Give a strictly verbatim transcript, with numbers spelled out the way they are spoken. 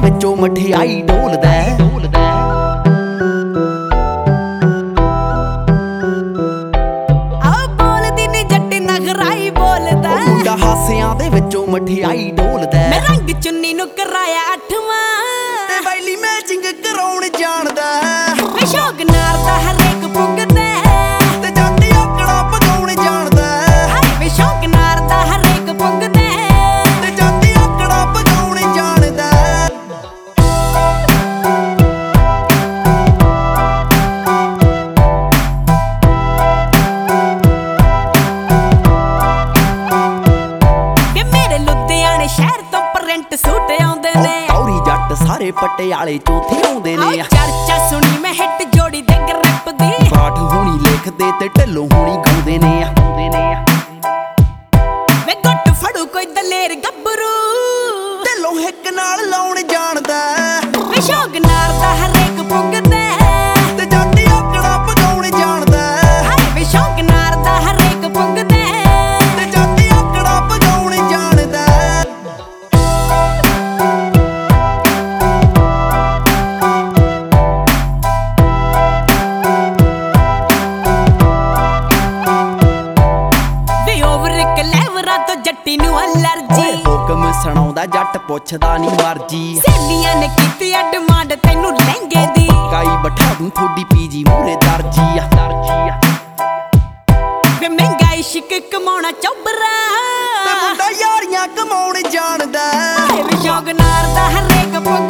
ਵਿੱਚੋਂ ਮਠਿਆਈ ਡੋਲਦਾ ਆ ਬੋਲਦੀ ਨੀ ਜੱਟੀ ਨਖਰਾਈ ਬੋਲਦਾ ਮੁੰਡਾ ਹਾਸਿਆਂ ਦੇ ਵਿੱਚੋਂ ਮਠਿਆਈ ਡੋਲਦਾ ਮੈਂ ਰੰਗ ਚੁੰਨੀ ਨੂੰ ਕਰਾਇਆ ਅੱਠਵਾਂ ਤੇ ਵੈਲੀ ਮੈਚਿੰਗ ਕਰਾਉਣ ਜਾਣਦਾ ਵੇ ਸ਼ੌਕ ਨਾਰ ਦਾ ਹਰੇਕ ਪੁੱਗਦਾ ਤੇ ਜੱਟ ਆਕੜਾ ਪਗਾਉਣ ਜਾਣਦਾ ਵੇ ਸ਼ੌਕ ਨਾਰ ਦਾ ਹਰੇਕ ਪੁੱਗਦਾ ਤੇ ਜੱਟ ਆਕੜਾ ਪਗਾਉਣ ਜਾਣਦਾ ਕਿ ਮੇਰੇ ਲੁਧਿਆਣੇ ਸ਼ਹਿਰ ਤੋਂ ਪ੍ਰਿੰਟ ਸੂਟ ਆਉਂਦੇ ਨੇ ਤੌਰੀ ਜੱਟ ਸਾਰੇ ਪਟਿਆਲੇ ਚੋਂ ਥਿਆਉਂਦੇ ਨੇ ਚਰਚਾ ਸੁਣੀ ਮੈਂ ਹਿੱਟ ਜੋੜੀ ਦੇ ਗ੍ਰਿਪ ਦੀ ਬਾਠ ਹੋਣੀ ਲਿਖਦੇ ਤੇ ਢਿੱਲੋਂ ਹੋਣੀ ਗਾਉਂਦੇ ਨੇ ਗਾਉਂਦੇ ਨੇ ਵੇ ਗੁੱਟ ਫੜੂ ਕੋਈ ਦਲੇਰ ਗੱਭਰੂ ਢਿੱਲੋਂ ਹਿੱਕ ਨਾਲ ਲਾਉਣ ਜਾਣਦਾ ਵੇ ਸ਼ੌਕ ਨਾਰ ਦਾ ਹਰੇਕ ਪੁੱਗਦਾ ਤੇ ਜੱਟ ਆਕੜਾ ਪਗਾਉਣ ਜਾਣਦਾ ਵੇ ਸ਼ੌਕ ਨਾਰ ਦਾ ਹਰੇਕ ਪੁੱਗਦਾ ਤੇ ਜੱਟ ਆਕੜਾ ਪਗਾਉਣ ਜਾਣਦਾ ਵੇ ਓਵਰ ਕਲੈਵਰਾ ਤੋਂ ਜੱਟੀ ਨੂੰ ਅਲਰਜੀ ਹੁਕਮ ਸੁਣਾਉਂਦਾ ਜੱਟ ਪੁੱਛਦਾ ਨਹੀਂ ਮਰਜੀ ਸਹੇਲੀਆਂ ਨੇ ਕੀਤੀ ਆ ਡਿਮਾਂਡ ਤੈਨੂੰ ਲਹਿੰਗੇ ਦੀ ਕਾਈ ਬਿਠਾ ਦੂੰ ਥੋੜੀ ਪੀਜੀ ਮੂਰੇ ਦਰਜੀ ਆ ਦਰਜੀ ਆ ਵੇ ਮਹਿੰਗਾ ਇਸ਼ਕ ਕਮਾਉਣਾ ਚੌਬਰਾ ਤੇ ਮੁੰਡਾ ਯਾਰੀਆਂ ਕਮਾਉਣ ਜਾਣਦਾ ਵੇ ਸ਼ੌਕ ਨਾਰ ਦਾ ਹਰੇਕ ਪੁੱਗ